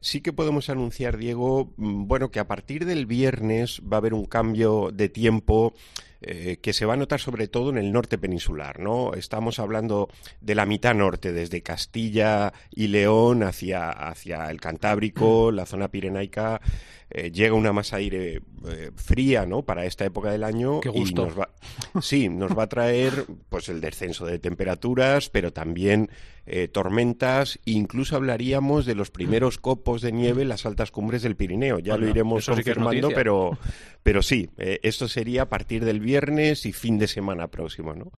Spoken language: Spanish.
Sí que podemos anunciar, Diego, bueno, que a partir del viernes va a haber un cambio de tiempo que se va a notar sobre todo en el norte peninsular, ¿no? Estamos hablando de la mitad norte, desde Castilla y León hacia el Cantábrico, la zona pirenaica. Llega una masa de aire fría, ¿no? Para esta época del año Qué y gusto. sí, nos va a traer pues el descenso de temperaturas, pero también tormentas, incluso hablaríamos de los primeros copos de nieve en las altas cumbres del Pirineo. Ya lo Anda, iremos eso sí que es confirmando, noticia. pero sí, esto sería a partir del viernes y fin de semana próximo, ¿no?